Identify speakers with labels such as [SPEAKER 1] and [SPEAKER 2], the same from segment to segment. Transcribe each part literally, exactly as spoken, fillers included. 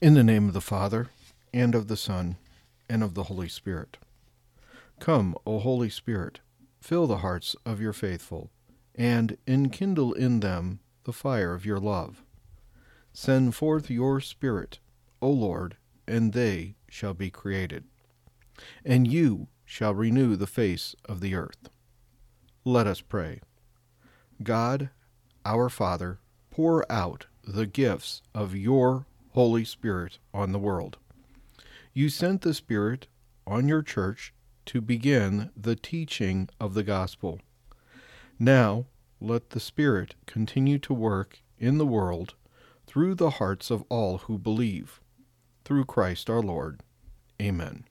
[SPEAKER 1] In the name of the Father, and of the Son, and of the Holy Spirit. Come, O Holy Spirit, fill the hearts of your faithful, and enkindle in them the fire of your love. Send forth your Spirit, O Lord, and they shall be created, and you shall renew the face of the earth. Let us pray. God, our Father, pour out the gifts of your Holy Spirit on the world. You sent the Spirit on your church to begin the teaching of the gospel. Now let the Spirit continue to work in the world through the hearts of all who believe. Through Christ our Lord. Amen.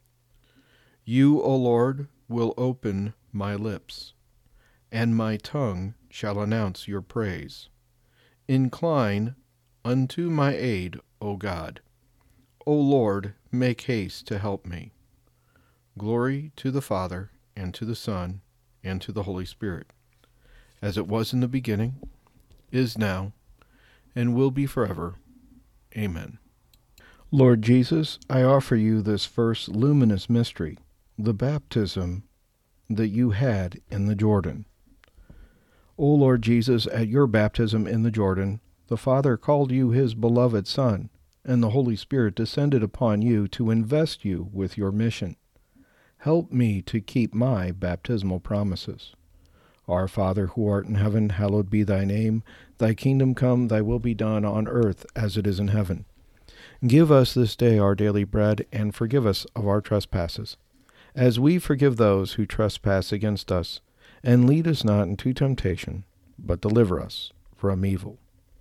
[SPEAKER 1] You, O Lord, will open my lips, and my tongue shall announce your praise. Incline unto my aid, O God. O Lord, make haste to help me. Glory to the Father, and to the Son, and to the Holy Spirit, as it was in the beginning, is now, and will be forever. Amen. Lord Jesus, I offer you this first luminous mystery, the baptism that you had in the Jordan. O Lord Jesus, at your baptism in the Jordan, the Father called you his beloved Son, and the Holy Spirit descended upon you to invest you with your mission. Help me to keep my baptismal promises. Our Father, who art in heaven, hallowed be thy name. Thy kingdom come, thy will be done on earth as it is in heaven. Give us this day our daily bread, and forgive us of our trespasses, as we forgive those who trespass against us. And lead us not into temptation, but deliver us from evil.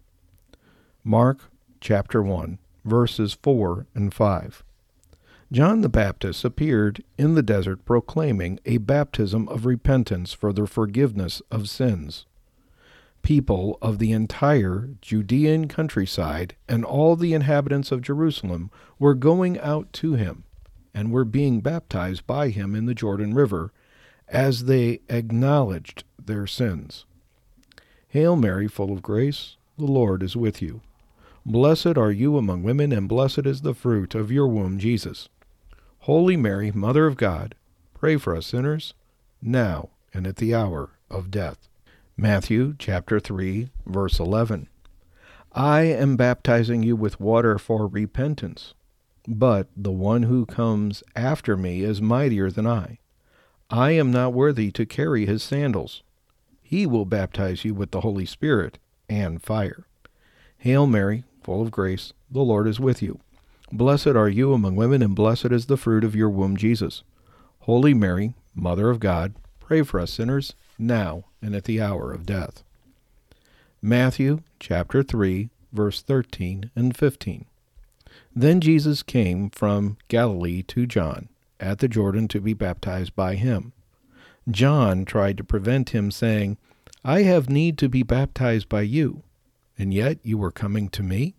[SPEAKER 1] Mark chapter one, verses four and five. John the Baptist appeared in the desert proclaiming a baptism of repentance for the forgiveness of sins. People of the entire Judean countryside and all the inhabitants of Jerusalem were going out to him and were being baptized by him in the Jordan River as they acknowledged their sins. Hail Mary, full of grace, the Lord is with you. Blessed are you among women, and blessed is the fruit of your womb, Jesus. Holy Mary, Mother of God, pray for us sinners, now and at the hour of death. Matthew chapter three, verse eleven. I am baptizing you with water for repentance, but the one who comes after me is mightier than I. I am not worthy to carry his sandals. He will baptize you with the Holy Spirit and fire. Hail Mary, full of grace, the Lord is with you. Blessed are you among women, and blessed is the fruit of your womb, Jesus. Holy Mary, Mother of God, pray for us sinners, now and at the hour of death. Matthew chapter three, verse thirteen and fifteen. Then Jesus came from Galilee to John at the Jordan to be baptized by him. John tried to prevent him, saying, I have need to be baptized by you, and yet you are coming to me?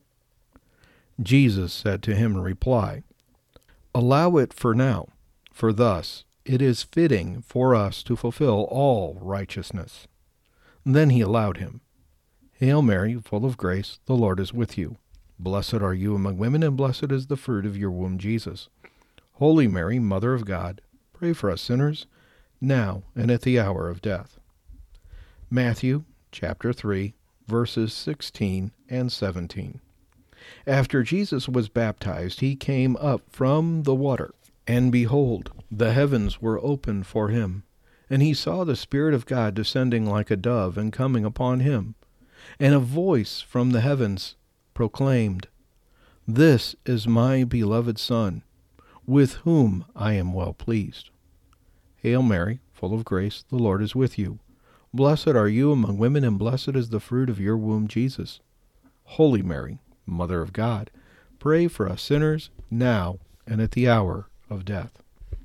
[SPEAKER 1] Jesus said to him in reply, Allow it for now, for thus it is fitting for us to fulfill all righteousness. Then he allowed him. Hail Mary, full of grace, the Lord is with you. Blessed are you among women, and blessed is the fruit of your womb, Jesus. Holy Mary, Mother of God, pray for us sinners, now and at the hour of death. Matthew chapter three, verses sixteen and seventeen. After Jesus was baptized, he came up from the water, and behold, the heavens were opened for him, and he saw the Spirit of God descending like a dove and coming upon him. And a voice from the heavens proclaimed, This is my beloved Son, with whom I am well pleased. Hail Mary, full of grace, the Lord is with you. Blessed are you among women, and blessed is the fruit of your womb, Jesus. Holy Mary, Mother of God, pray for us sinners, now and at the hour of death.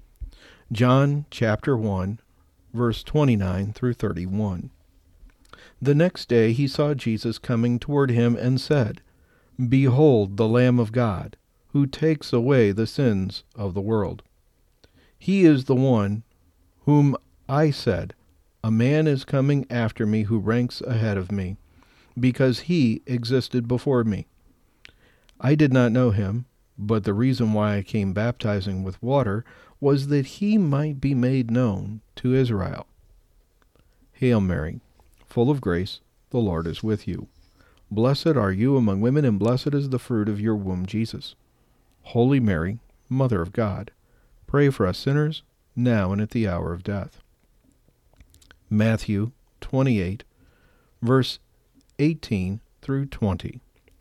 [SPEAKER 1] John chapter one, verse twenty-nine through thirty-one. The next day he saw Jesus coming toward him and said, Behold the Lamb of God, who takes away the sins of the world. He is the one whom I said, A man is coming after me who ranks ahead of me, because he existed before me. I did not know him, but the reason why I came baptizing with water was that he might be made known to Israel. Hail Mary, full of grace, the Lord is with you. Blessed are you among women, and blessed is the fruit of your womb, Jesus. Holy Mary, Mother of God, pray for us sinners, now and at the hour of death. Matthew twenty-eight, verse eighteen through twenty.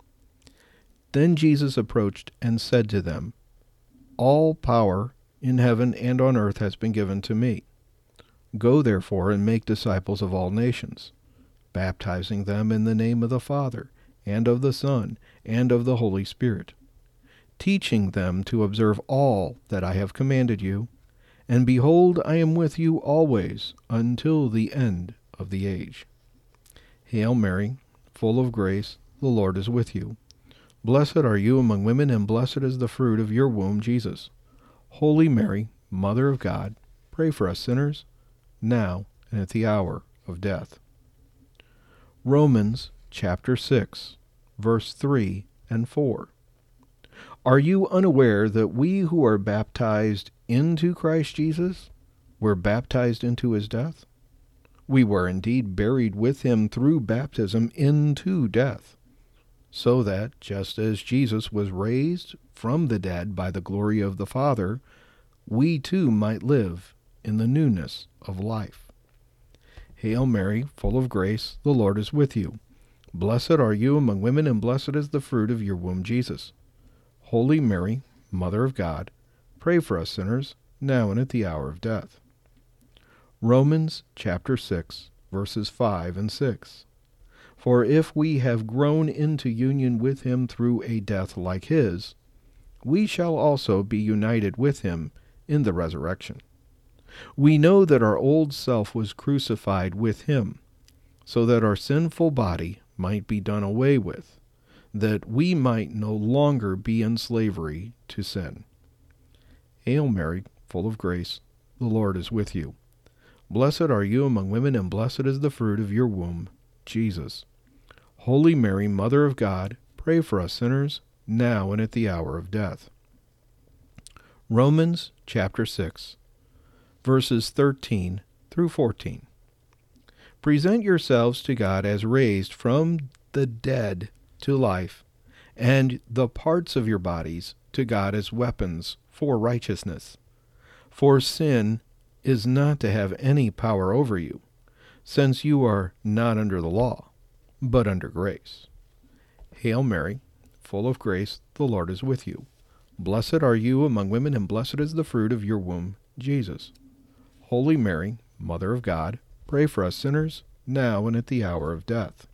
[SPEAKER 1] Then Jesus approached and said to them, All power in heaven and on earth has been given to me. Go therefore and make disciples of all nations, baptizing them in the name of the Father, and of the Son, and of the Holy Spirit, teaching them to observe all that I have commanded you. And behold, I am with you always until the end of the age. Hail Mary, full of grace, the Lord is with you. Blessed are you among women, and blessed is the fruit of your womb, Jesus. Holy Mary, Mother of God, pray for us sinners, now and at the hour of death. Romans chapter six, verse three and four. Are you unaware that we who are baptized into Christ Jesus were baptized into his death? We were indeed buried with him through baptism into death, so that, just as Jesus was raised from the dead by the glory of the Father, we too might live in the newness of life. Hail Mary, full of grace, the Lord is with you. Blessed are you among women, and blessed is the fruit of your womb, Jesus. Holy Mary, Mother of God, pray for us sinners, now and at the hour of death. Romans chapter six, verses five and six. For if we have grown into union with him through a death like his, we shall also be united with him in the resurrection. We know that our old self was crucified with him, so that our sinful body might be done away with, that we might no longer be in slavery to sin. Hail Mary, full of grace, the Lord is with you. Blessed are you among women, and blessed is the fruit of your womb, Jesus. Holy Mary, Mother of God, pray for us sinners, now and at the hour of death. Romans chapter six, verses thirteen through fourteen. Present yourselves to God as raised from the dead to life, and the parts of your bodies to God as weapons for righteousness. For sin is not to have any power over you, since you are not under the law, but under grace. Hail Mary, full of grace, the Lord is with you. Blessed are you among women, and blessed is the fruit of your womb, Jesus. Holy Mary, Mother of God, pray for us sinners, now and at the hour of death.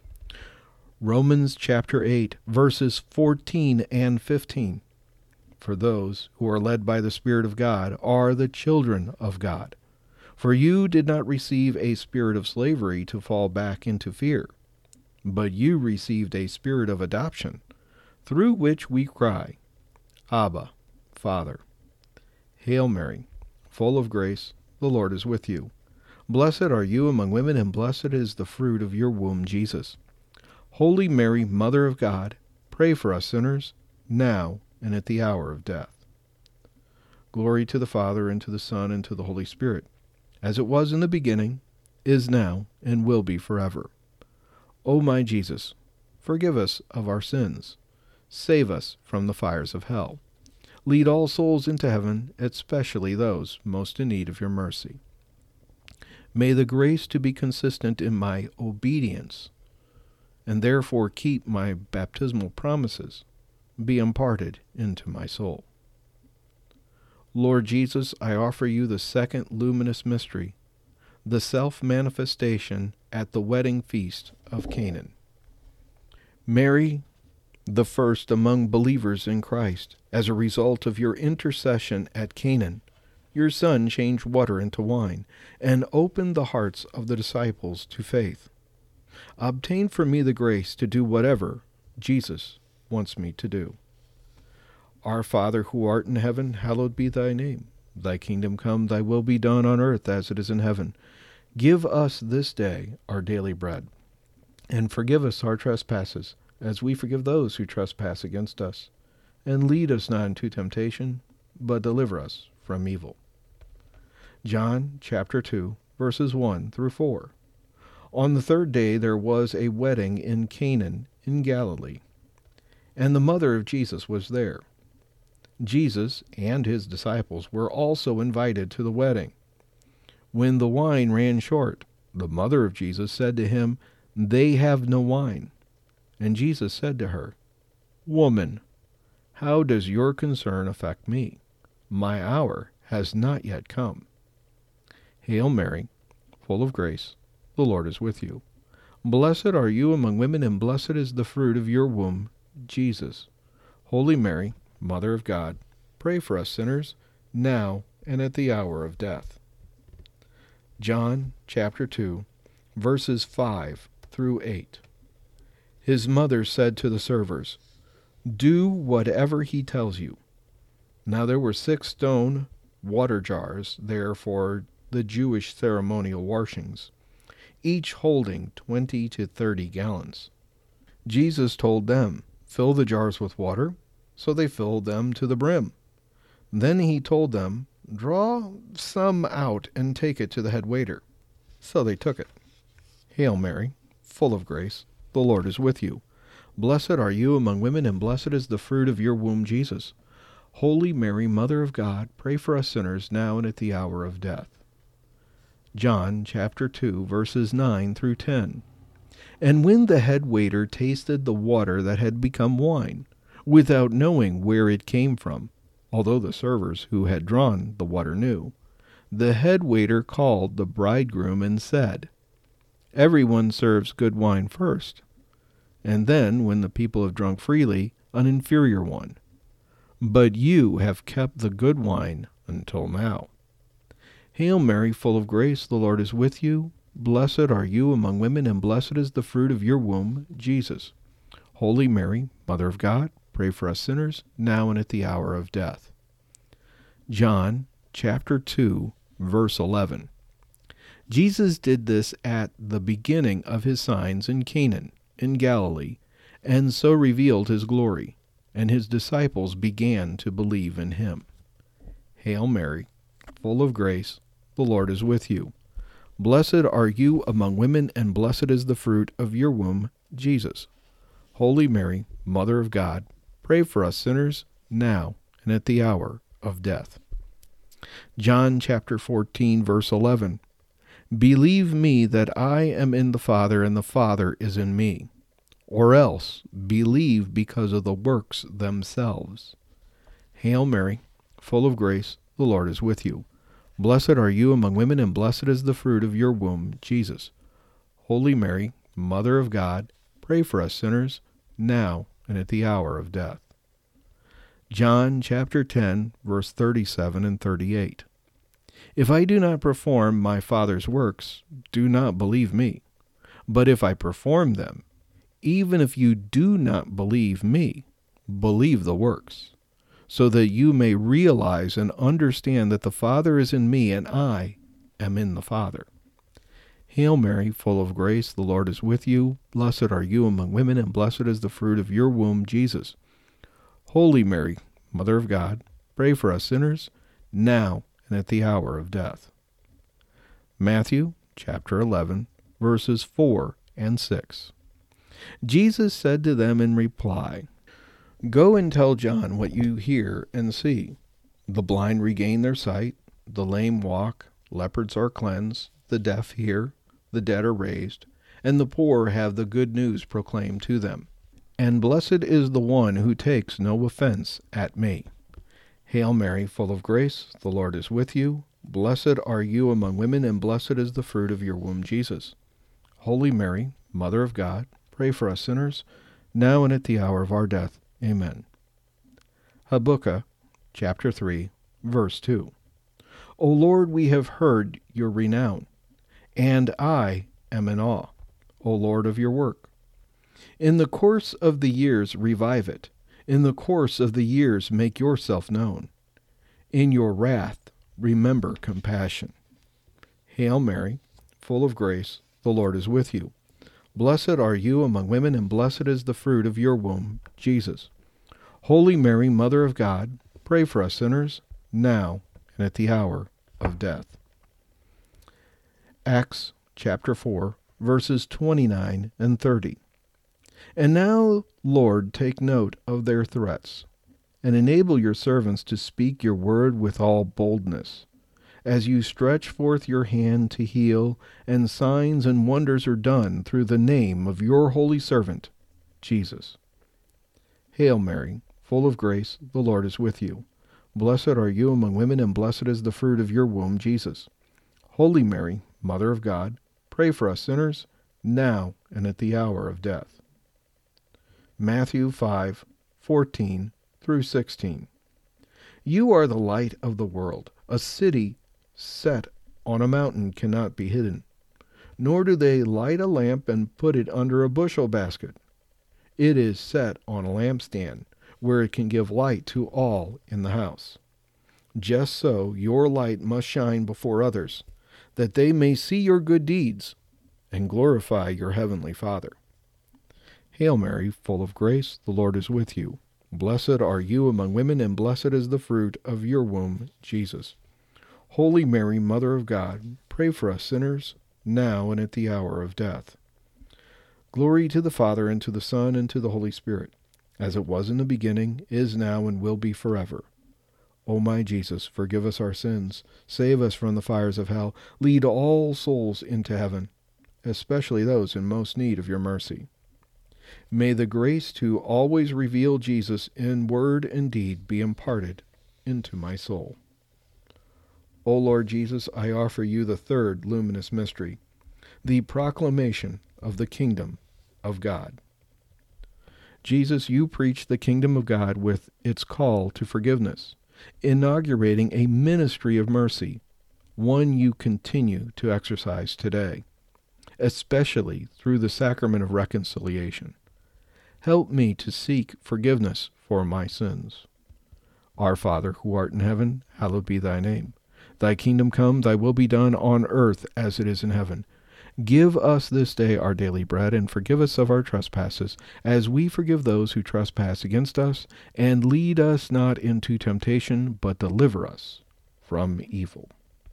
[SPEAKER 1] Romans chapter eight, verses fourteen and fifteen. For those who are led by the Spirit of God are the children of God. For you did not receive a spirit of slavery to fall back into fear, but you received a spirit of adoption, through which we cry, Abba, Father. Hail Mary, full of grace, the Lord is with you. Blessed are you among women, and blessed is the fruit of your womb, Jesus. Holy Mary, Mother of God, pray for us sinners, now and at the hour of death. Glory to the Father, and to the Son, and to the Holy Spirit, as it was in the beginning, is now, and will be forever. O my Jesus, forgive us of our sins. Save us from the fires of hell. Lead all souls into heaven, especially those most in need of your mercy. May the grace to be consistent in my obedience, and therefore keep my baptismal promises, be imparted into my soul. Lord Jesus, I offer you the second luminous mystery, the self-manifestation at the wedding feast of Canaan. Mary, the first among believers in Christ, as a result of your intercession at Canaan, your Son changed water into wine and opened the hearts of the disciples to faith. Obtain for me the grace to do whatever Jesus wants me to do. Our Father who art in heaven, hallowed be thy name. Thy kingdom come, thy will be done on earth as it is in heaven. Give us this day our daily bread, and forgive us our trespasses, as we forgive those who trespass against us. And lead us not into temptation, but deliver us from evil. John chapter two, verses one through four. On the third day there was a wedding in Canaan in Galilee, and the mother of Jesus was there. Jesus and his disciples were also invited to the wedding. When the wine ran short, the mother of Jesus said to him, "They have no wine." And Jesus said to her, "Woman, how does your concern affect me? My hour has not yet come." Hail Mary, full of grace, the Lord is with you. Blessed are you among women, and blessed is the fruit of your womb, Jesus. Holy Mary, Mother of God, pray for us sinners, now and at the hour of death. John chapter two, verses five through eight. His mother said to the servers, "Do whatever he tells you." Now there were six stone water jars there for the Jewish ceremonial washings, each holding twenty to thirty gallons. Jesus told them, "Fill the jars with water." So they filled them to the brim. Then he told them, "Draw some out and take it to the head waiter." So they took it. Hail Mary, full of grace, the Lord is with you. Blessed are you among women, and blessed is the fruit of your womb, Jesus. Holy Mary, Mother of God, pray for us sinners, now and at the hour of death. John chapter two, verses nine through ten. And when the head waiter tasted the water that had become wine, without knowing where it came from, although the servers who had drawn the water knew, the head waiter called the bridegroom and said, "Everyone serves good wine first, and then, when the people have drunk freely, an inferior one. But you have kept the good wine until now." Hail Mary, full of grace, the Lord is with you. Blessed are you among women, and blessed is the fruit of your womb, Jesus. Holy Mary, Mother of God, pray for us sinners, now and at the hour of death. John chapter two, verse eleven. Jesus did this at the beginning of his signs in Canaan, in Galilee, and so revealed his glory, and his disciples began to believe in him. Hail Mary, full of grace, the Lord is with you. Blessed are you among women, and blessed is the fruit of your womb, Jesus. Holy Mary, Mother of God, pray for us sinners, now and at the hour of death. John chapter fourteen, verse eleven. Believe me that I am in the Father, and the Father is in me. Or else believe because of the works themselves. Hail Mary, full of grace, the Lord is with you. Blessed are you among women, and blessed is the fruit of your womb, Jesus. Holy Mary, Mother of God, pray for us sinners, now and at the hour of death. John chapter ten, verse thirty-seven and thirty-eight. If I do not perform my Father's works, do not believe me. But if I perform them, even if you do not believe me, believe the works, so that you may realize and understand that the Father is in me and I am in the Father. Hail Mary, full of grace, the Lord is with you. Blessed are you among women, and blessed is the fruit of your womb, Jesus. Holy Mary, Mother of God, pray for us sinners, now and at the hour of death. Matthew chapter eleven, verses four and six. Jesus said to them in reply, Go and tell John what you hear and see. The blind regain their sight, the lame walk, leopards are cleansed, the deaf hear, the dead are raised, and the poor have the good news proclaimed to them. And blessed is the one who takes no offense at me. Hail Mary, full of grace, the Lord is with you. Blessed are you among women, and blessed is the fruit of your womb, Jesus. Holy Mary, Mother of God, pray for us sinners, now and at the hour of our death. Amen. Habakkuk chapter three, verse two. O Lord, we have heard your renown, and I am in awe, O Lord, of your work. In the course of the years revive it. In the course of the years make yourself known. In your wrath remember compassion. Hail Mary, full of grace, the Lord is with you. Blessed are you among women, and blessed is the fruit of your womb, Jesus. Holy Mary, Mother of God, pray for us sinners, now and at the hour of death. Acts chapter four, verses twenty-nine and thirty. And now, Lord, take note of their threats, and enable your servants to speak your word with all boldness, as you stretch forth your hand to heal, and signs and wonders are done through the name of your holy servant, Jesus. Hail Mary, full of grace, the Lord is with you. Blessed are you among women, and blessed is the fruit of your womb, Jesus. Holy Mary, Mother of God, pray for us sinners, now and at the hour of death. Matthew five, fourteen through sixteen. You are the light of the world. A city set on a mountain cannot be hidden, nor do they light a lamp and put it under a bushel basket. It is set on a lampstand, where it can give light to all in the house. Just so your light must shine before others, that they may see your good deeds and glorify your heavenly Father. Hail Mary, full of grace, the Lord is with you. Blessed are you among women, and blessed is the fruit of your womb, Jesus. Holy Mary, Mother of God, pray for us sinners, now and at the hour of death. Glory to the Father, and to the Son, and to the Holy Spirit, as it was in the beginning, is now, and will be forever. O my Jesus, forgive us our sins, save us from the fires of hell, lead all souls into heaven, especially those in most need of your mercy. May the grace to always reveal Jesus in word and deed be imparted into my soul. O Lord Jesus, I offer you the third luminous mystery, the proclamation of the kingdom of God. Jesus, you preach the kingdom of God with its call to forgiveness, inaugurating a ministry of mercy, one you continue to exercise today, especially through the sacrament of reconciliation. Help me to seek forgiveness for my sins. Our Father, who art in heaven, hallowed be thy name. Thy kingdom come, thy will be done on earth as it is in heaven. Give us this day our daily bread, and forgive us of our trespasses, as we forgive those who trespass against us. And lead us not into temptation, but deliver us from evil.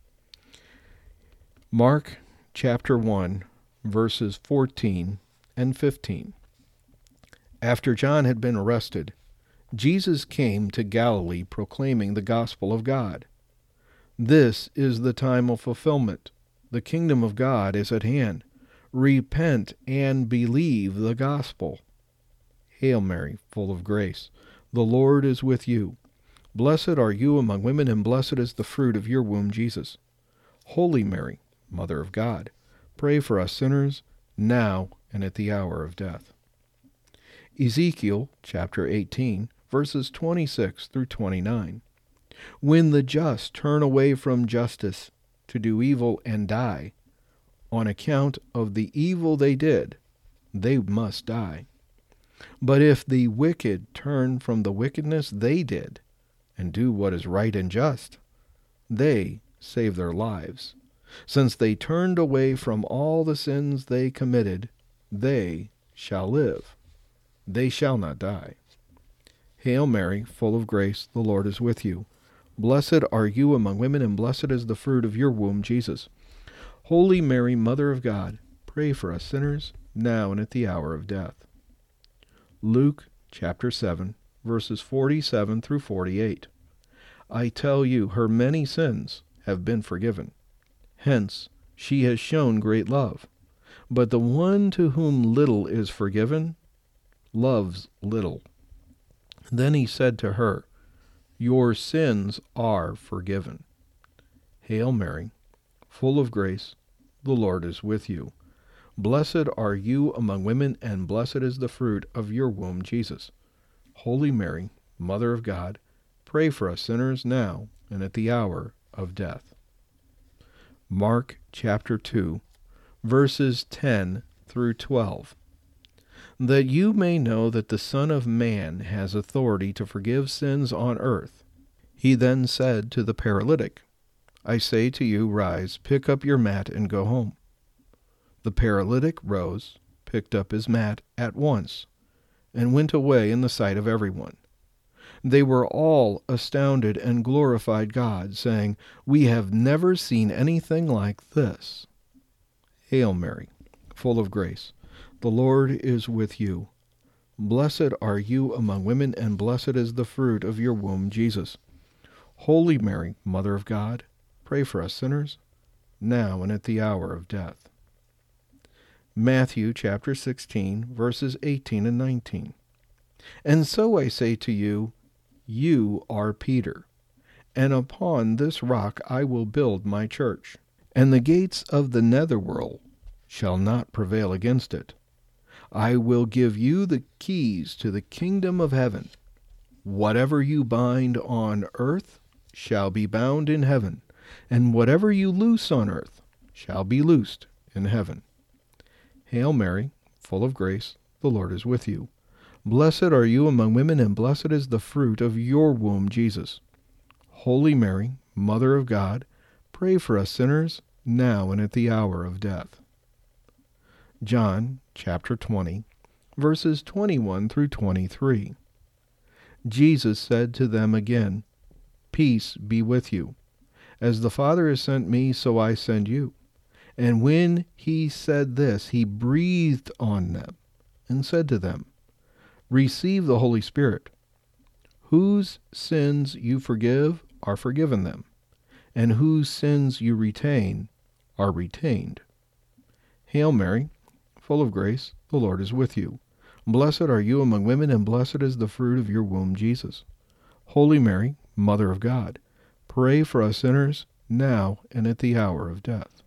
[SPEAKER 1] Mark chapter one, verses fourteen and fifteen. After John had been arrested, Jesus came to Galilee proclaiming the gospel of God. This is the time of fulfillment. The kingdom of God is at hand. Repent and believe the gospel. Hail Mary, full of grace, the Lord is with you. Blessed are you among women, and blessed is the fruit of your womb, Jesus. Holy Mary, Mother of God, pray for us sinners, now and at the hour of death. Ezekiel chapter eighteen, verses twenty-six through twenty-nine. When the just turn away from justice to do evil and die, on account of the evil they did, they must die. But if the wicked turn from the wickedness they did and do what is right and just, they save their lives. Since they turned away from all the sins they committed, they shall live. They shall not die. Hail Mary, full of grace, the Lord is with you. Blessed are you among women, and blessed is the fruit of your womb, Jesus. Holy Mary, Mother of God, pray for us sinners, now and at the hour of death. Luke chapter seven, verses forty-seven through forty-eight. I tell you, her many sins have been forgiven. Hence, she has shown great love. But the one to whom little is forgiven loves little. Then he said to her, Your sins are forgiven. Hail Mary, full of grace, the Lord is with you. Blessed are you among women, and blessed is the fruit of your womb, Jesus. Holy Mary, Mother of God, pray for us sinners now and at the hour of death. Mark chapter two, verses ten through twelve. That you may know that the Son of Man has authority to forgive sins on earth. He then said to the paralytic, I say to you, rise, pick up your mat, and go home. The paralytic rose, picked up his mat at once, and went away in the sight of everyone. They were all astounded and glorified God, saying, "We have never seen anything like this." Hail Mary, full of grace, the Lord is with you. Blessed are you among women, and blessed is the fruit of your womb, Jesus. Holy Mary, Mother of God, pray for us sinners, now and at the hour of death. Matthew chapter sixteen, verses eighteen and nineteen. And so I say to you, you are Peter, and upon this rock I will build my church, and the gates of the netherworld shall not prevail against it. I will give you the keys to the kingdom of heaven. Whatever you bind on earth shall be bound in heaven, and whatever you loose on earth shall be loosed in heaven. Hail Mary, full of grace, the Lord is with you. Blessed are you among women, and blessed is the fruit of your womb, Jesus. Holy Mary, Mother of God, pray for us sinners, now and at the hour of death. John chapter twenty, verses twenty-one through twenty-three. Jesus said to them again, Peace be with you. As the Father has sent me, so I send you. And when he said this, he breathed on them and said to them, Receive the Holy Spirit. Whose sins you forgive are forgiven them, and whose sins you retain are retained. Hail Mary, full of grace, the Lord is with you. Blessed are you among women, and blessed is the fruit of your womb, Jesus. Holy Mary, Mother of God, pray for us sinners, now and at the hour of death.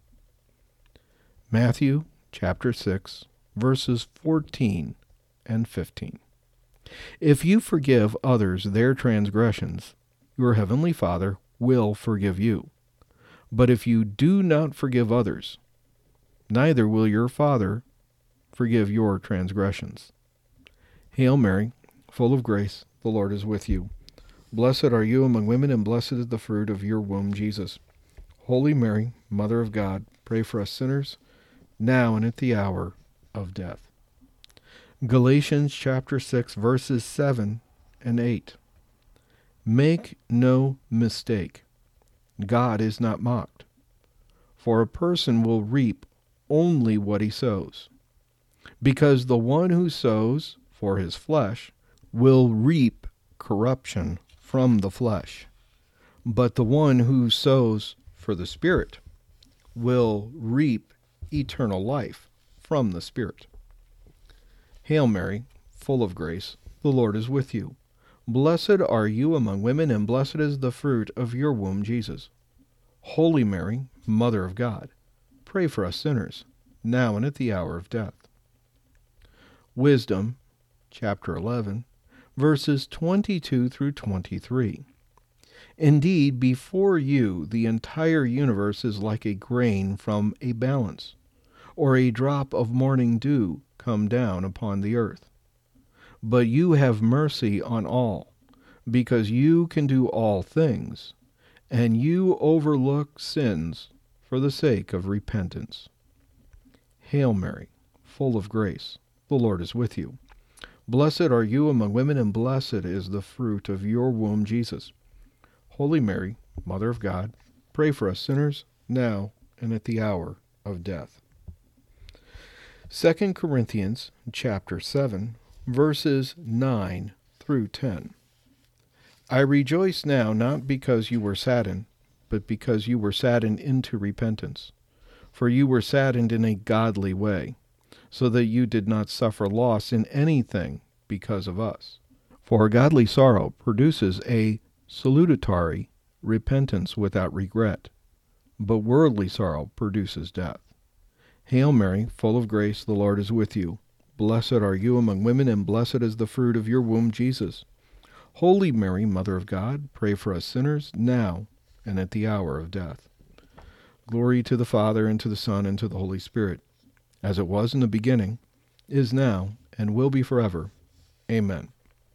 [SPEAKER 1] Matthew chapter six, verses fourteen and fifteen. If you forgive others their transgressions, your heavenly Father will forgive you. But if you do not forgive others, neither will your Father forgive your transgressions. Hail Mary, full of grace, the Lord is with you. Blessed are you among women, and blessed is the fruit of your womb, Jesus. Holy Mary, Mother of God, pray for us sinners, now and at the hour of death. Galatians chapter six, verses seven and eight. Make no mistake, God is not mocked, for a person will reap only what he sows, because the one who sows for his flesh will reap corruption from the flesh, but the one who sows for the Spirit will reap eternal life from the Spirit. Hail Mary, full of grace, the Lord is with you. Blessed are you among women, and blessed is the fruit of your womb, Jesus. Holy Mary, Mother of God, pray for us sinners, now and at the hour of death. Wisdom, chapter eleven, verses twenty-two through twenty-three. Indeed, before you the entire universe is like a grain from a balance, or a drop of morning dew come down upon the earth. But you have mercy on all, because you can do all things, and you overlook sins for the sake of repentance. Hail Mary, full of grace, the Lord is with you. Blessed are you among women, and blessed is the fruit of your womb, Jesus. Holy Mary, Mother of God, pray for us sinners, now and at the hour of death. Second Corinthians chapter seven, verses nine through ten. I rejoice now not because you were saddened, but because you were saddened into repentance. For you were saddened in a godly way, so that you did not suffer loss in anything because of us. For godly sorrow produces a salutary repentance without regret, but worldly sorrow produces death. Hail Mary, full of grace, the Lord is with you. Blessed are you among women, and blessed is the fruit of your womb, Jesus. Holy Mary, Mother of God, pray for us sinners, now and at the hour of death. Glory to the Father, and to the Son, and to the Holy Spirit, as it was in the beginning, is now, and will be forever. Amen.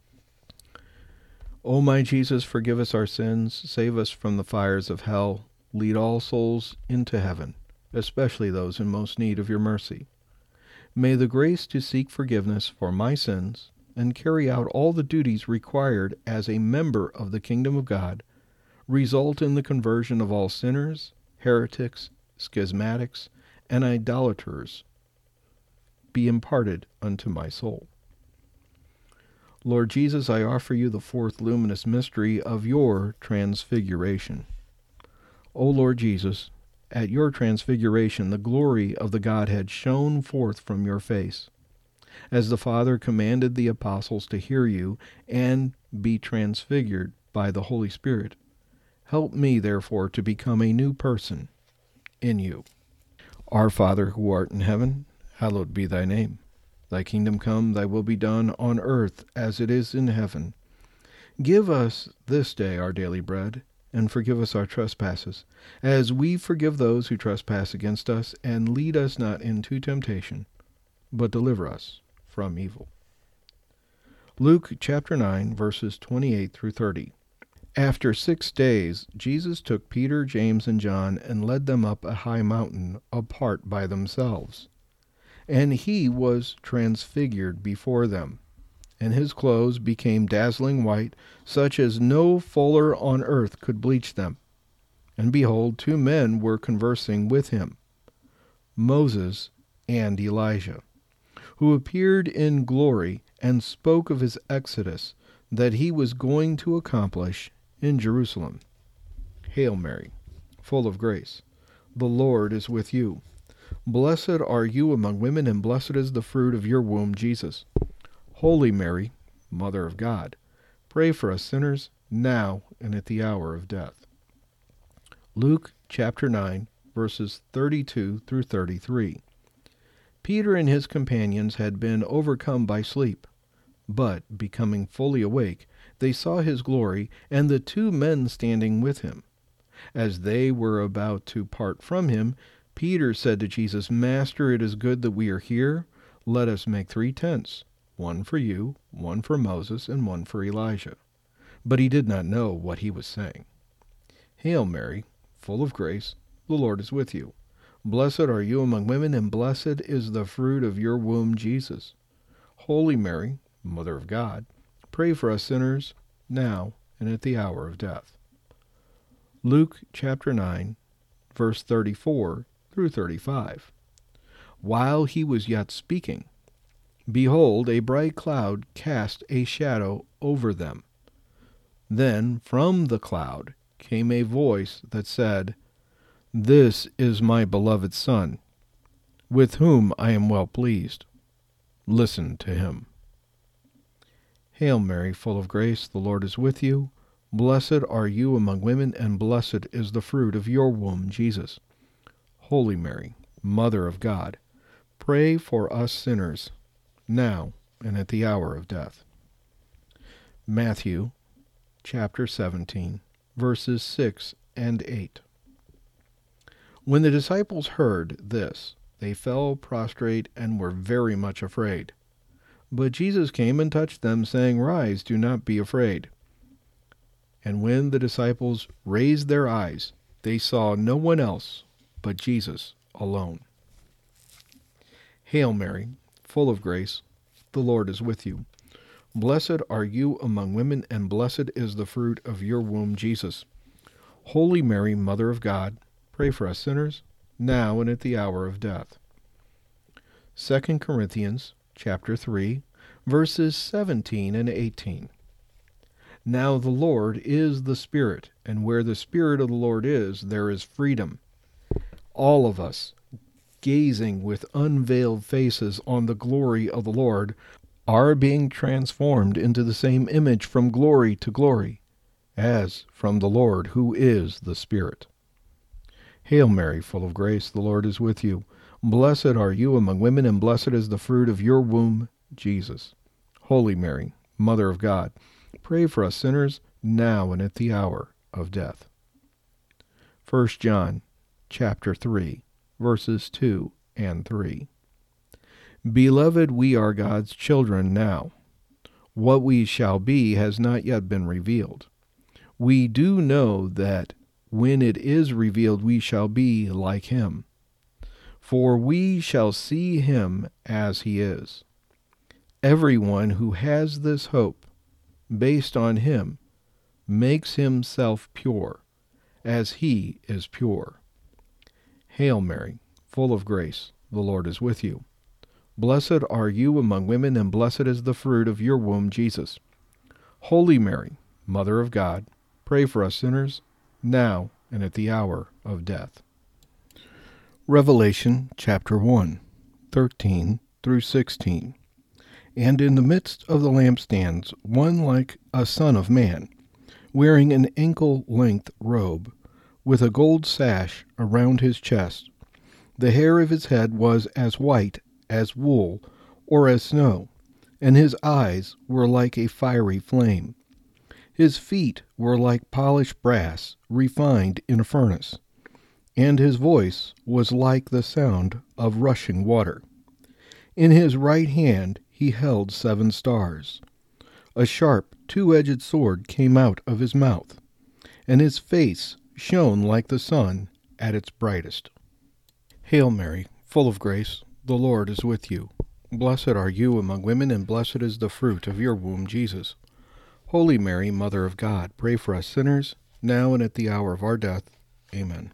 [SPEAKER 1] O my Jesus, forgive us our sins, save us from the fires of hell, lead all souls into heaven, especially those in most need of your mercy. May the grace to seek forgiveness for my sins and carry out all the duties required as a member of the kingdom of God result in the conversion of all sinners, heretics, schismatics, and idolaters be imparted unto my soul. Lord Jesus, I offer you the fourth luminous mystery of your transfiguration. O Lord Jesus, at your transfiguration the glory of the Godhead shone forth from your face, as the Father commanded the apostles to hear you and be transfigured by the Holy Spirit. Help me, therefore, to become a new person in you. Our Father, who art in heaven, hallowed be thy name. Thy kingdom come, thy will be done on earth as it is in heaven. Give us this day our daily bread, and forgive us our trespasses, as we forgive those who trespass against us, and lead us not into temptation, but deliver us from evil. Luke chapter nine, verses twenty-eight through thirty. After six days, Jesus took Peter, James, and John, and led them up a high mountain, apart by themselves. And he was transfigured before them, and his clothes became dazzling white, such as no fuller on earth could bleach them. And behold, two men were conversing with him, Moses and Elijah, who appeared in glory and spoke of his exodus that he was going to accomplish in Jerusalem. Hail Mary, full of grace, the Lord is with you. Blessed are you among women, and blessed is the fruit of your womb, Jesus. Holy Mary, Mother of God, pray for us sinners, now and at the hour of death. Luke chapter nine, verses thirty-two through thirty-three. Peter and his companions had been overcome by sleep, but, becoming fully awake, they saw his glory and the two men standing with him. As they were about to part from him, Peter said to Jesus, Master, it is good that we are here. Let us make three tents, one for you, one for Moses, and one for Elijah. But he did not know what he was saying. Hail Mary, full of grace, the Lord is with you. Blessed are you among women, and blessed is the fruit of your womb, Jesus. Holy Mary, Mother of God, pray for us sinners, now and at the hour of death. Luke chapter nine, verse thirty-four through thirty-five. While he was yet speaking, behold, a bright cloud cast a shadow over them. Then from the cloud came a voice that said, This is my beloved Son, with whom I am well pleased. Listen to him. Hail Mary, full of grace, the Lord is with you. Blessed are you among women, and blessed is the fruit of your womb, Jesus. Holy Mary, Mother of God, pray for us sinners, now and at the hour of death. Matthew chapter seventeen, verses six and eight. When the disciples heard this, they fell prostrate and were very much afraid. But Jesus came and touched them, saying, Rise, do not be afraid. And when the disciples raised their eyes, they saw no one else but Jesus alone. Hail Mary, full of grace, the Lord is with you. Blessed are you among women, and blessed is the fruit of your womb, Jesus. Holy Mary, Mother of God, pray for us sinners, now and at the hour of death. Second Corinthians chapter three, verses seventeen and eighteen. Now the Lord is the Spirit, and where the Spirit of the Lord is, there is freedom. All of us, gazing with unveiled faces on the glory of the Lord, are being transformed into the same image from glory to glory, as from the Lord who is the Spirit. Hail Mary, full of grace, the Lord is with you. Blessed are you among women, and blessed is the fruit of your womb, Jesus. Holy Mary, Mother of God, pray for us sinners, now and at the hour of death. First John chapter three, verses two and three. Beloved, we are God's children now. What we shall be has not yet been revealed. We do know that when it is revealed, we shall be like him, for we shall see him as he is. Everyone who has this hope, based on him, makes himself pure, as he is pure. Hail Mary, full of grace, the Lord is with you. Blessed are you among women, and blessed is the fruit of your womb, Jesus. Holy Mary, Mother of God, pray for us sinners, now and at the hour of death. Revelation chapter one, thirteen through sixteen. And in the midst of the lampstands, one like a son of man, wearing an ankle-length robe, with a gold sash around his chest. The hair of his head was as white as wool or as snow, and his eyes were like a fiery flame. His feet were like polished brass refined in a furnace, and his voice was like the sound of rushing water. In his right hand he held seven stars. A sharp, two-edged sword came out of his mouth, and his face shone like the sun at its brightest. Hail Mary, full of grace, the Lord is with you. Blessed are you among women, and blessed is the fruit of your womb, Jesus. Holy Mary, Mother of God, pray for us sinners, now and at the hour of our death. Amen.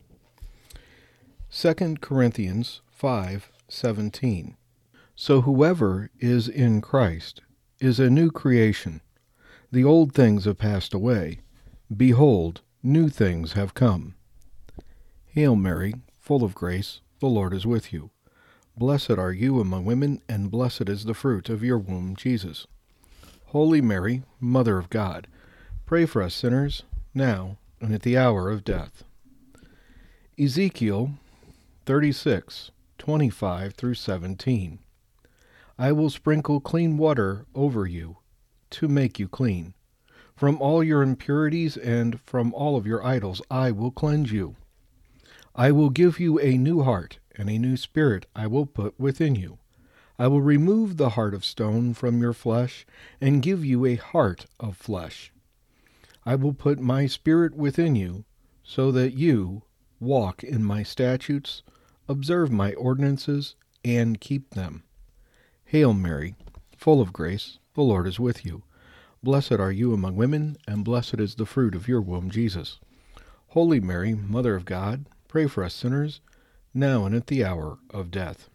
[SPEAKER 1] Second Corinthians five seventeen. So whoever is in Christ is a new creation. The old things have passed away. Behold, new things have come. Hail Mary, full of grace, the Lord is with you. Blessed are you among women, and blessed is the fruit of your womb, Jesus. Holy Mary, Mother of God, pray for us sinners, now and at the hour of death. Ezekiel thirty-six, twenty-five through seventeen. I will sprinkle clean water over you, to make you clean. From all your impurities and from all of your idols I will cleanse you. I will give you a new heart, and a new spirit I will put within you. I will remove the heart of stone from your flesh, and give you a heart of flesh. I will put my spirit within you, so that you walk in my statutes, observe my ordinances, and keep them. Hail Mary, full of grace, the Lord is with you. Blessed are you among women, and blessed is the fruit of your womb, Jesus. Holy Mary, Mother of God, pray for us sinners, now and at the hour of death.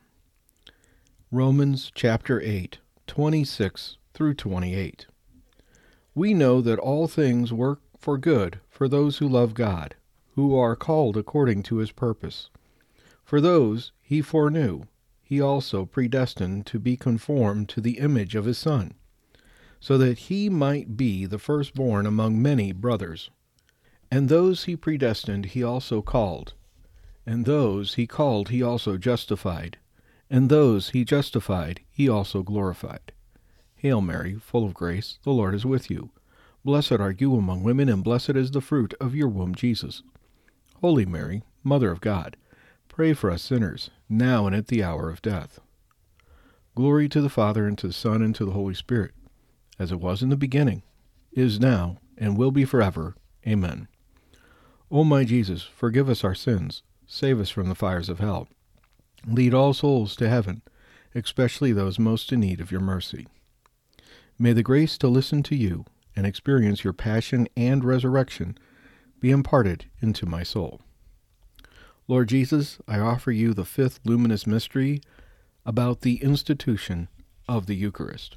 [SPEAKER 1] Romans chapter eight, twenty-six through twenty-eight. We know that all things work for good for those who love God, who are called according to his purpose. For those he foreknew, he also predestined to be conformed to the image of his Son, so that he might be the firstborn among many brothers. And those he predestined he also called, and those he called he also justified, and those he justified he also glorified. Hail Mary, full of grace, the Lord is with you. Blessed are you among women, and blessed is the fruit of your womb, Jesus. Holy Mary, Mother of God, pray for us sinners, now and at the hour of death. Glory to the Father, and to the Son, and to the Holy Spirit, as it was in the beginning, is now, and will be forever. Amen. O my Jesus, forgive us our sins, save us from the fires of hell. Lead all souls to heaven, especially those most in need of your mercy. May the grace to listen to you and experience your passion and resurrection be imparted into my soul. Lord Jesus, I offer you the fifth luminous mystery about the institution of the Eucharist.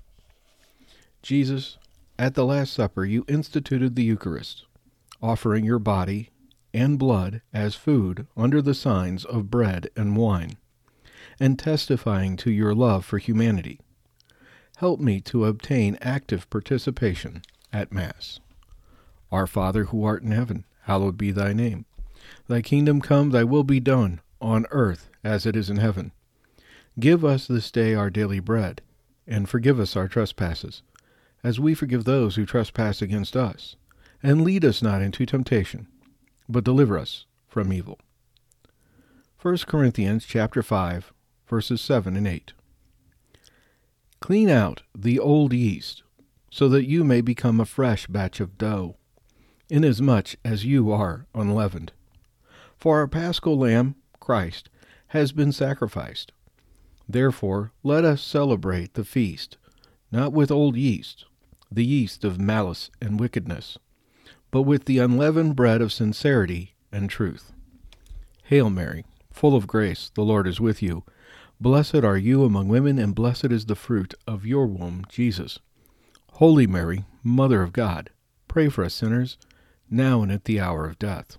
[SPEAKER 1] Jesus, at the Last Supper you instituted the Eucharist, offering your body and blood as food under the signs of bread and wine, and testifying to your love for humanity. Help me to obtain active participation at Mass. Our Father, who art in heaven, hallowed be thy name. Thy kingdom come, thy will be done, on earth as it is in heaven. Give us this day our daily bread, and forgive us our trespasses, as we forgive those who trespass against us. And lead us not into temptation, but deliver us from evil. First Corinthians chapter five, verses seven and eight. Clean out the old yeast, so that you may become a fresh batch of dough, inasmuch as you are unleavened. For our paschal lamb, Christ, has been sacrificed. Therefore let us celebrate the feast, not with old yeast, the yeast of malice and wickedness, but with the unleavened bread of sincerity and truth. Hail Mary, full of grace, the Lord is with you. Blessed are you among women, and blessed is the fruit of your womb, Jesus. Holy Mary, Mother of God, pray for us sinners, now and at the hour of death.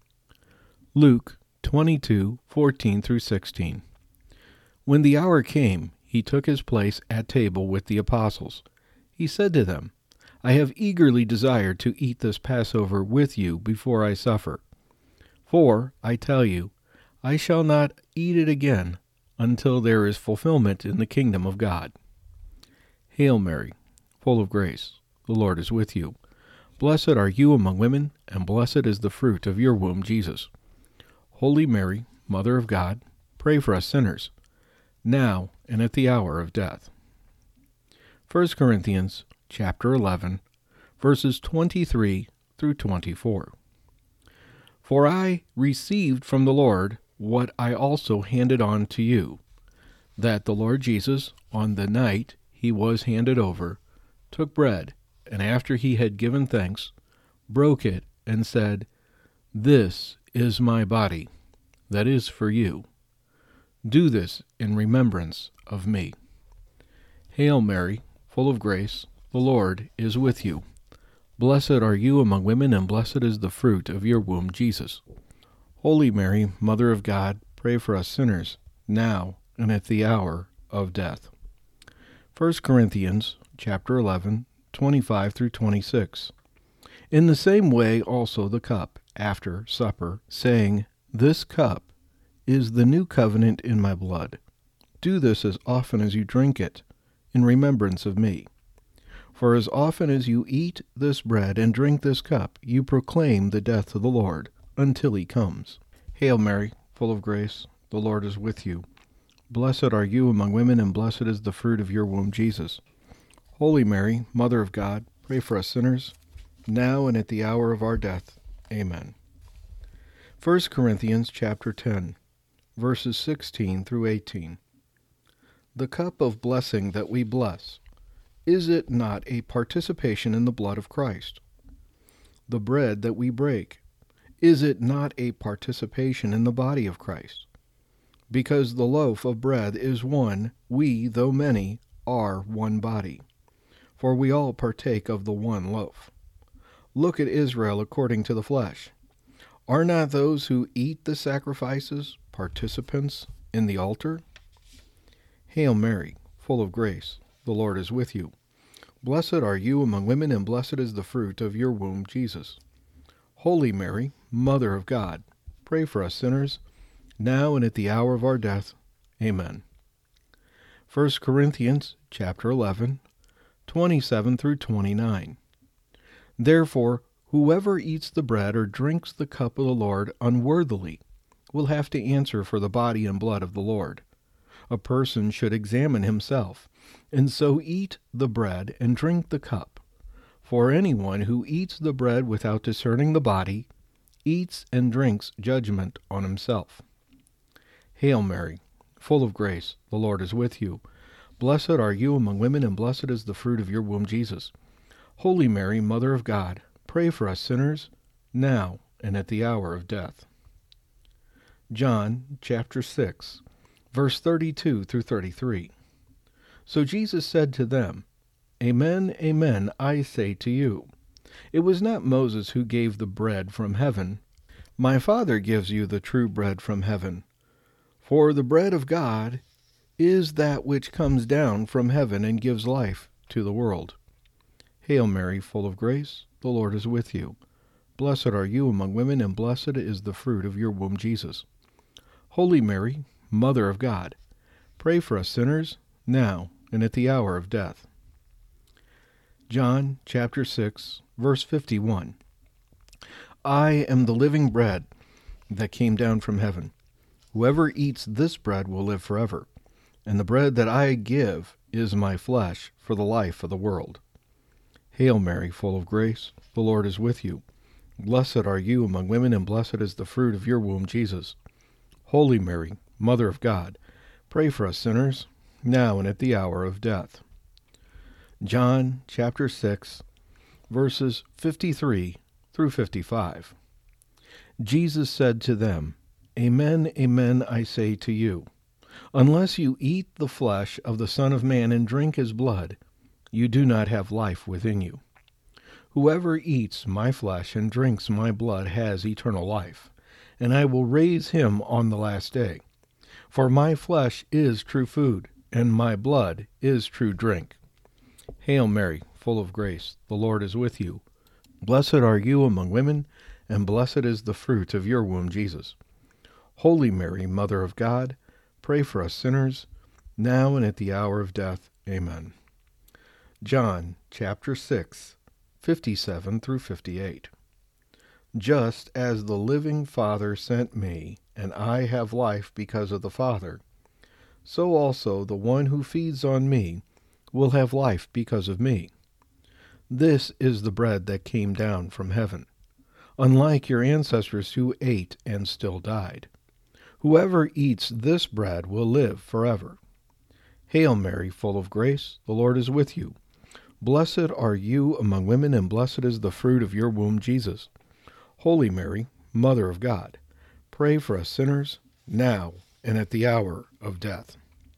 [SPEAKER 1] Luke twenty-two, fourteen through sixteen. When the hour came, he took his place at table with the apostles. He said to them, I have eagerly desired to eat this Passover with you before I suffer. For, I tell you, I shall not eat it again until there is fulfillment in the kingdom of God. Hail Mary, full of grace, the Lord is with you. Blessed are you among women, and blessed is the fruit of your womb, Jesus. Holy Mary, Mother of God, pray for us sinners, now and at the hour of death. First Corinthians chapter eleven, verses twenty-three through twenty-four. For I received from the Lord what I also handed on to you, that the Lord Jesus, on the night he was handed over, took bread, and after he had given thanks, broke it, and said, This is my body, that is for you. Do this in remembrance of me. Hail Mary, full of grace, the Lord is with you. Blessed are you among women, and blessed is the fruit of your womb, Jesus. Holy Mary, Mother of God, pray for us sinners, now and at the hour of death. First Corinthians chapter eleven, twenty-five through twenty-six. In the same way also the cup after supper, saying, This cup is the new covenant in my blood. Do this as often as you drink it, in remembrance of me. For as often as you eat this bread and drink this cup, you proclaim the death of the Lord, until he comes. Hail Mary, full of grace, the Lord is with you. Blessed are you among women, and blessed is the fruit of your womb, Jesus. Holy Mary, Mother of God, pray for us sinners, now and at the hour of our death. Amen. First Corinthians chapter ten, verses sixteen through eighteen. The cup of blessing that we bless, is it not a participation in the blood of Christ? The bread that we break, is it not a participation in the body of Christ? Because the loaf of bread is one, we, though many, are one body. For we all partake of the one loaf. Look at Israel according to the flesh. Are not those who eat the sacrifices participants in the altar? Hail Mary, full of grace, the Lord is with you. Blessed are you among women, and blessed is the fruit of your womb, Jesus. Holy Mary, Mother of God, pray for us sinners, now and at the hour of our death. Amen. First Corinthians chapter eleven, twenty-seven through twenty-nine. Therefore, whoever eats the bread or drinks the cup of the Lord unworthily will have to answer for the body and blood of the Lord. A person should examine himself, and so eat the bread and drink the cup. For anyone who eats the bread without discerning the body eats and drinks judgment on himself. Hail Mary, full of grace, the Lord is with you. Blessed are you among women, and blessed is the fruit of your womb, Jesus. Holy Mary, Mother of God, pray for us sinners, now and at the hour of death. John chapter six, verse thirty-two through thirty-three. So Jesus said to them, Amen, amen, I say to you, it was not Moses who gave the bread from heaven. My Father gives you the true bread from heaven. For the bread of God is that which comes down from heaven and gives life to the world. Hail Mary, full of grace, the Lord is with you. Blessed are you among women, and blessed is the fruit of your womb, Jesus. Holy Mary, Mother of God, pray for us sinners, now and at the hour of death. John chapter six, verse fifty-one. I am the living bread that came down from heaven. Whoever eats this bread will live forever, and the bread that I give is my flesh for the life of the world. Hail Mary, full of grace, the Lord is with you. Blessed are you among women, and blessed is the fruit of your womb, Jesus. Holy Mary, Mother of God, pray for us sinners, now and at the hour of death. John chapter six, verses fifty-three through fifty-five. Jesus said to them, Amen, amen, I say to you, unless you eat the flesh of the Son of Man and drink his blood, you do not have life within you. Whoever eats my flesh and drinks my blood has eternal life, and I will raise him on the last day. For my flesh is true food, and my blood is true drink. Hail Mary, full of grace, the Lord is with you. Blessed are you among women, and blessed is the fruit of your womb, Jesus. Holy Mary, Mother of God, pray for us sinners, now and at the hour of death. Amen. John chapter six, fifty-seven through fifty-eight. Just as the living Father sent me, and I have life because of the Father, so also the one who feeds on me will have life because of me. This is the bread that came down from heaven, unlike your ancestors who ate and still died. Whoever eats this bread will live forever. Hail Mary, full of grace, the Lord is with you. Blessed are you among women, and blessed is the fruit of your womb, Jesus. Holy Mary, Mother of God, pray for us sinners, now and at the hour of death.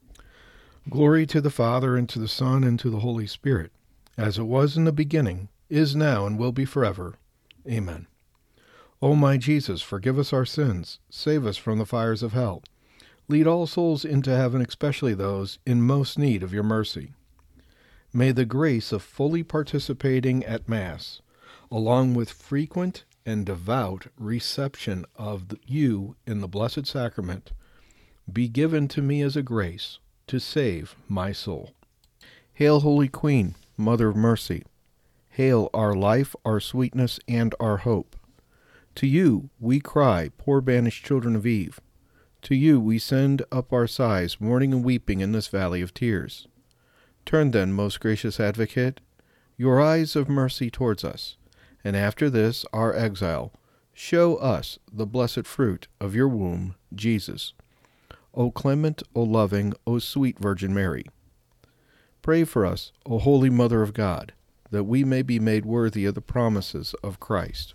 [SPEAKER 1] Glory to the Father, and to the Son, and to the Holy Spirit, as it was in the beginning, is now, and will be forever. Amen. O my Jesus, forgive us our sins, save us from the fires of hell. Lead all souls into heaven, especially those in most need of your mercy. May the grace of fully participating at Mass, along with frequent and devout reception of you in the Blessed Sacrament, be given to me as a grace to save my soul. Hail, Holy Queen, Mother of Mercy. Hail, our life, our sweetness, and our hope. To you we cry, poor banished children of Eve. To you we send up our sighs, mourning and weeping in this valley of tears. Turn then, most gracious Advocate, your eyes of mercy towards us, and after this, our exile, show us the blessed fruit of your womb, Jesus. O clement, O loving, O sweet Virgin Mary. Pray for us, O Holy Mother of God, that we may be made worthy of the promises of Christ.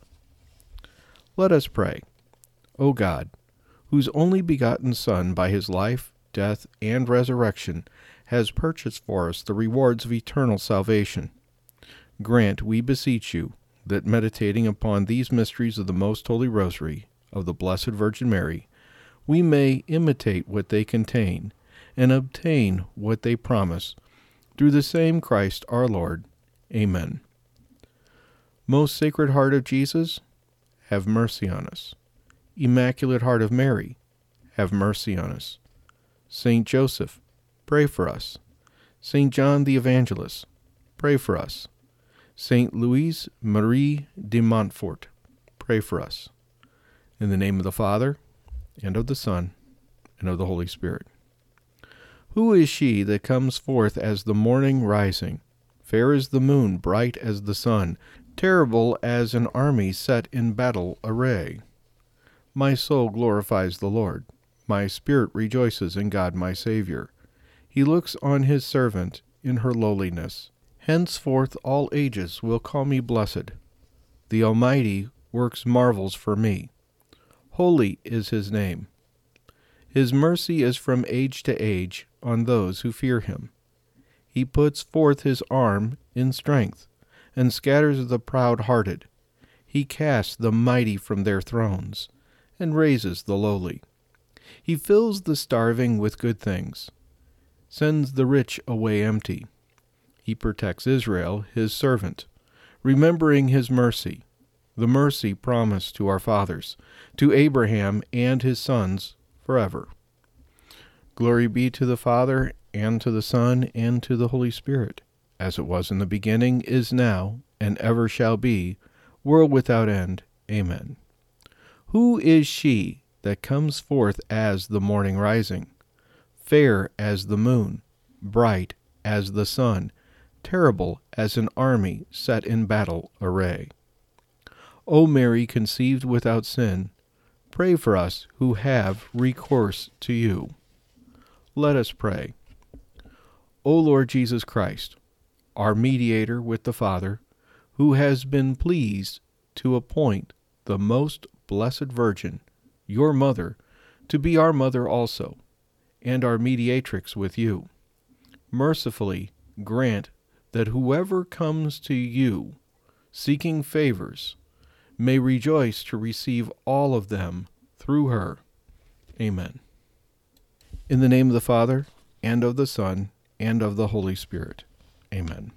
[SPEAKER 1] Let us pray. O God, whose only begotten Son, by his life, death, and resurrection, has purchased for us the rewards of eternal salvation, grant, we beseech you, that meditating upon these mysteries of the Most Holy Rosary of the Blessed Virgin Mary, we may imitate what they contain and obtain what they promise, through the same Christ our Lord. Amen. Most Sacred Heart of Jesus, have mercy on us. Immaculate Heart of Mary, have mercy on us. Saint Joseph, pray for us. Saint John the Evangelist, pray for us. Saint Louise Marie de Montfort, pray for us. In the name of the Father, and of the Son, and of the Holy Spirit. Who is she that comes forth as the morning rising, fair as the moon, bright as the sun, terrible as an army set in battle array? My soul glorifies the Lord. My spirit rejoices in God my Savior. He looks on his servant in her lowliness. Henceforth all ages will call me blessed. The Almighty works marvels for me. Holy is his name. His mercy is from age to age on those who fear him. He puts forth his arm in strength, and scatters the proud-hearted. He casts the mighty from their thrones, and raises the lowly. He fills the starving with good things, sends the rich away empty. He protects Israel, his servant, remembering his mercy, the mercy promised to our fathers, to Abraham and his sons forever. Glory be to the Father, and to the Son, and to the Holy Spirit, as it was in the beginning, is now, and ever shall be, world without end. Amen. Who is she that comes forth as the morning rising, fair as the moon, bright as the sun, terrible as an army set in battle array? O Mary, conceived without sin, pray for us who have recourse to you. Let us pray. O Lord Jesus Christ, our mediator with the Father, who has been pleased to appoint the most blessed Virgin, your mother, to be our mother also, and our mediatrix with you, mercifully grant that whoever comes to you seeking favors may rejoice to receive all of them through her. Amen. In the name of the Father, and of the Son, and of the Holy Spirit. Amen.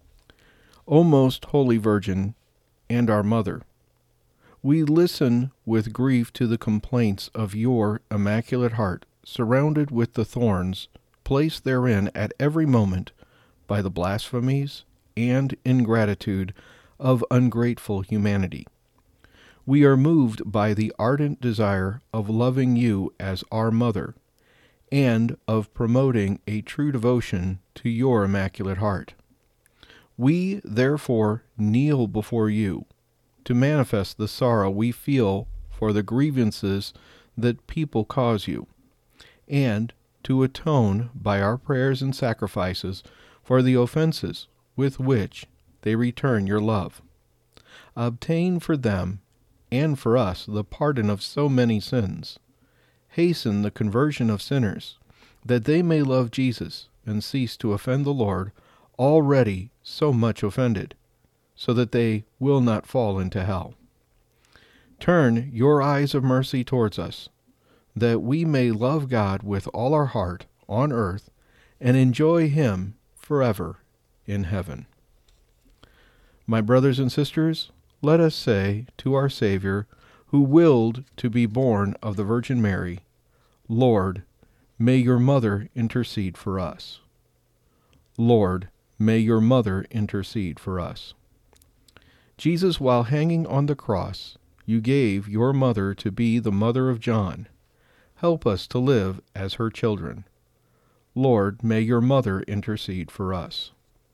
[SPEAKER 1] O most holy Virgin, and our Mother, we listen with grief to the complaints of your Immaculate Heart, surrounded with the thorns placed therein at every moment by the blasphemies and ingratitude of ungrateful humanity. We are moved by the ardent desire of loving you as our Mother, and of promoting a true devotion to your Immaculate Heart. We, therefore, kneel before you to manifest the sorrow we feel for the grievances that people cause you, and to atone by our prayers and sacrifices for the offenses with which they return your love. Obtain for them and for us the pardon of so many sins. Hasten the conversion of sinners, that they may love Jesus and cease to offend the Lord, already so much offended, so that they will not fall into hell. Turn your eyes of mercy towards us, that we may love God with all our heart on earth and enjoy him forever in heaven. My brothers and sisters, let us say to our Savior, who willed to be born of the Virgin Mary, Lord, may your mother intercede for us. Lord, may your mother intercede for us. Jesus, while hanging on the cross, you gave your mother to be the mother of John. Help us to live as her children. Lord, may your mother intercede for us.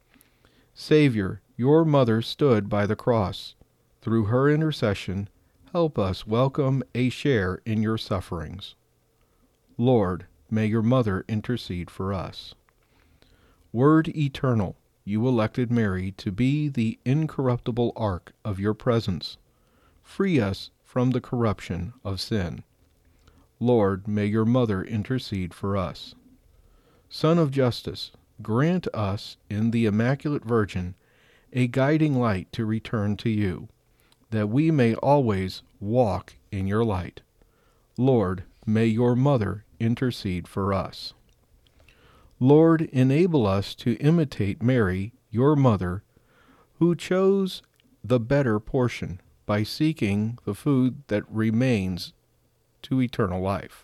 [SPEAKER 1] Savior, your mother stood by the cross. Through her intercession, help us welcome a share in your sufferings. Lord, may your mother intercede for us. Word eternal, you elected Mary to be the incorruptible ark of your presence. Free us from the corruption of sin. Lord, may your mother intercede for us. Son of justice, grant us in the Immaculate Virgin a guiding light to return to you, that we may always walk in your light. Lord, may your mother intercede for us. Lord, enable us to imitate Mary, your mother, who chose the better portion by seeking the food that remains to eternal life.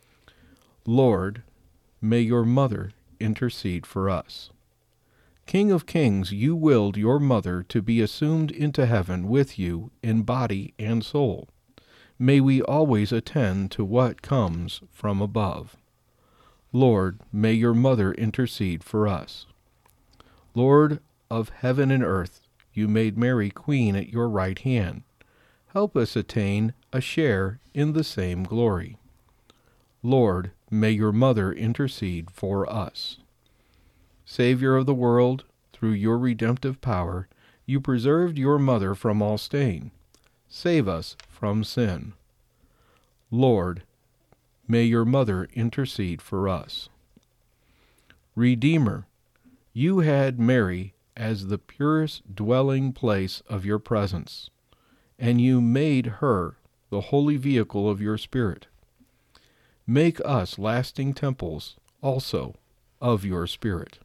[SPEAKER 1] Lord, may your mother intercede for us. King of kings, you willed your mother to be assumed into heaven with you in body and soul. May we always attend to what comes from above. Lord, may your mother intercede for us. Lord of heaven and earth, you made Mary queen at your right hand. Help us attain a share in the same glory. Lord, may your mother intercede for us. Savior of the world, through your redemptive power, you preserved your mother from all stain. Save us from sin. Lord, may your mother intercede for us. Redeemer, you had Mary as the purest dwelling place of your presence, and you made her the holy vehicle of your Spirit. Make us lasting temples also of your Spirit.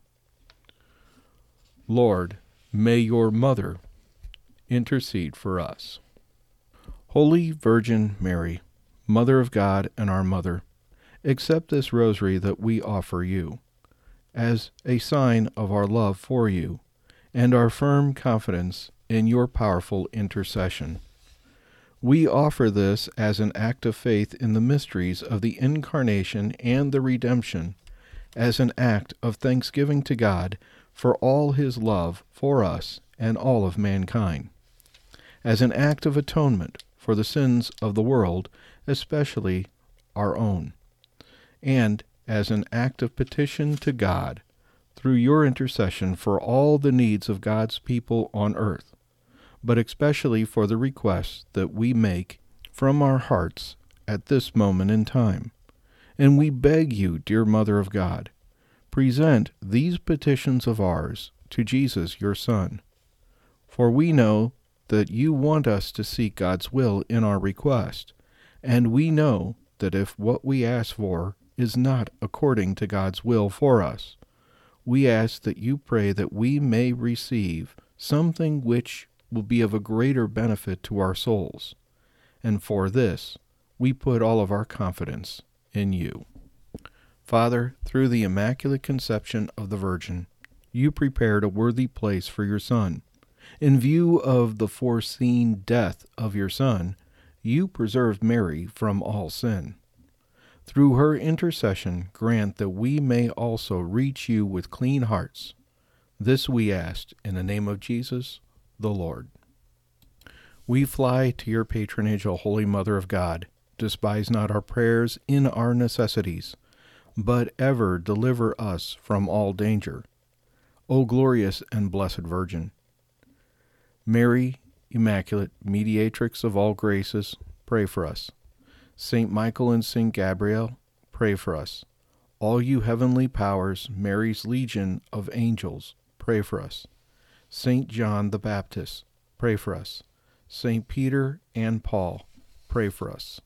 [SPEAKER 1] Lord, may your mother intercede for us. Holy Virgin Mary, Mother of God and our Mother, accept this rosary that we offer you, as a sign of our love for you and our firm confidence in your powerful intercession. We offer this as an act of faith in the mysteries of the Incarnation and the Redemption, as an act of thanksgiving to God for all his love for us and all of mankind, as an act of atonement for the sins of the world, especially our own, and as an act of petition to God, through your intercession for all the needs of God's people on earth, but especially for the requests that we make from our hearts at this moment in time. And we beg you, dear Mother of God, present these petitions of ours to Jesus, your Son. For we know that you want us to seek God's will in our request, and we know that if what we ask for is not according to God's will for us, we ask that you pray that we may receive something which will be of a greater benefit to our souls. And for this, we put all of our confidence in you. Father, through the Immaculate Conception of the Virgin, you prepared a worthy place for your Son. In view of the foreseen death of your Son, you preserved Mary from all sin. Through her intercession, grant that we may also reach you with clean hearts. This we ask in the name of Jesus, the Lord. We fly to your patronage, O Holy Mother of God. Despise not our prayers in our necessities, but ever deliver us from all danger. O glorious and blessed Virgin. Mary, Immaculate, Mediatrix of all graces, pray for us. Saint Michael and Saint Gabriel, pray for us. All you heavenly powers, Mary's legion of angels, pray for us. Saint John the Baptist, pray for us. Saint Peter and Paul, pray for us.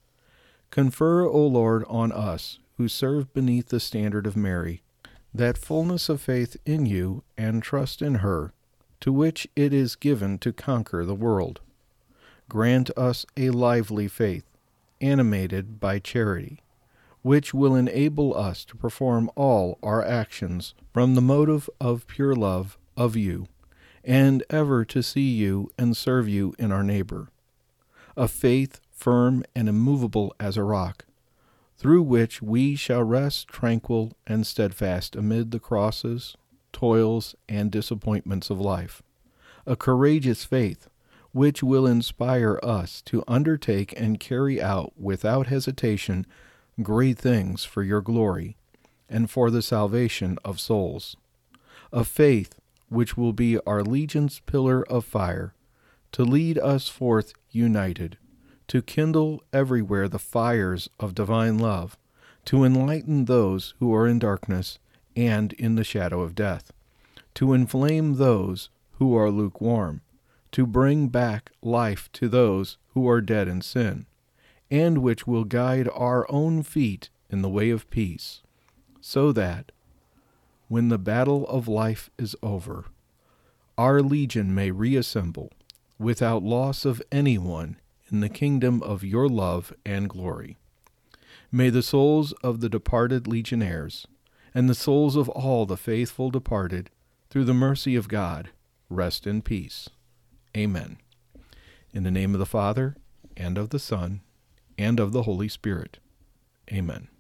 [SPEAKER 1] Confer, O Lord, on us who serve beneath the standard of Mary, that fullness of faith in you and trust in her, to which it is given to conquer the world. Grant us a lively faith, animated by charity, which will enable us to perform all our actions from the motive of pure love of you, and ever to see you and serve you in our neighbor. A faith firm and immovable as a rock, through which we shall rest tranquil and steadfast amid the crosses, toils, and disappointments of life. A courageous faith, which will inspire us to undertake and carry out without hesitation great things for your glory and for the salvation of souls. A faith which will be our legion's pillar of fire, to lead us forth united, to kindle everywhere the fires of divine love, to enlighten those who are in darkness and in the shadow of death, to inflame those who are lukewarm, to bring back life to those who are dead in sin, and which will guide our own feet in the way of peace, so that, when the battle of life is over, our legion may reassemble without loss of anyone in the kingdom of your love and glory. May the souls of the departed legionnaires and the souls of all the faithful departed, through the mercy of God, rest in peace. Amen. In the name of the Father, and of the Son, and of the Holy Spirit. Amen.